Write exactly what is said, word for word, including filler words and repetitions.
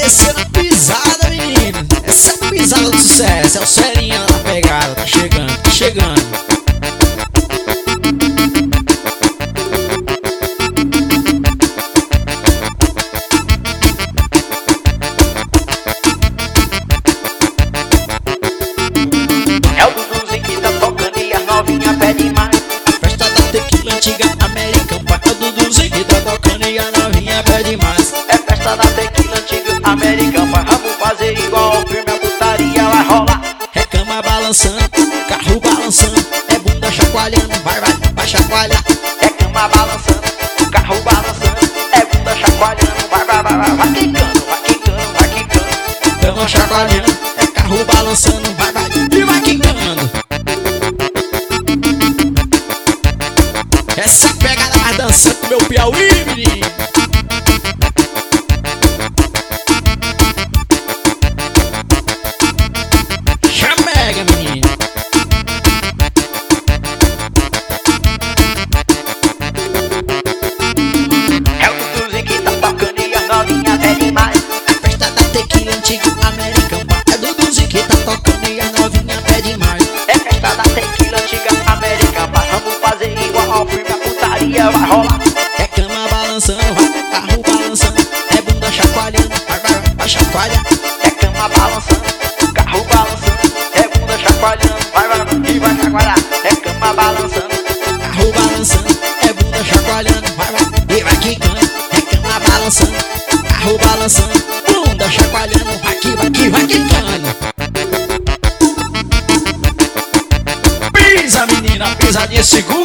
descendo a pisada, menino. Essa é a pisada do sucesso, é o Serinha na pegada. Tá chegando, tá chegando. É o Duduzinho que tá tocando e as novinha pede mais. A festa da tequila antiga American Pie. É o Duduzinho que tá tocando e a novinha pede mais. É festa da tequila antiga American Pie. Vamos fazer igual ao filme, a putaria vai rolar. É cama balançando, carro balançando, é bunda chacoalhando, vai, vai, vai chacoalhar. É cama balançando, o carro balançando, é bunda chacoalhando, vai, vai, vai, vai, vai quicando, vai quicando, vai quicando. Cama chacoalhando, é carro balançando, vai, vai, e vai quicando. Essa pegada mais dançando, meu Piauí, menino. Chamega, menino. É o Duduzinho que tá tocando e as novinha pede mais. A festa da tequila antiga American Pie. É Duduzinho que tá tocando e a novinha pede mais. É festa da tequila antiga American Pie. Vamos fazer igual ao filme, a putaria vai rolar. É cama balançando, vai, carro balançando, é bunda chacoalhando, vai, vai, vai, vai chacoalhar. É cama balançando, o carro balançando, é bunda chacoalhando, vai, vai, vai, e vai chacoalhar. É cama balançando, Carro balançando, é bunda chacoalhando, vai, vai, e vai quicando. É cama balançando, carro balançando, bunda chacoalhando, vai que, vai que, vai quicando. Pisa, menina, pisadinha segura.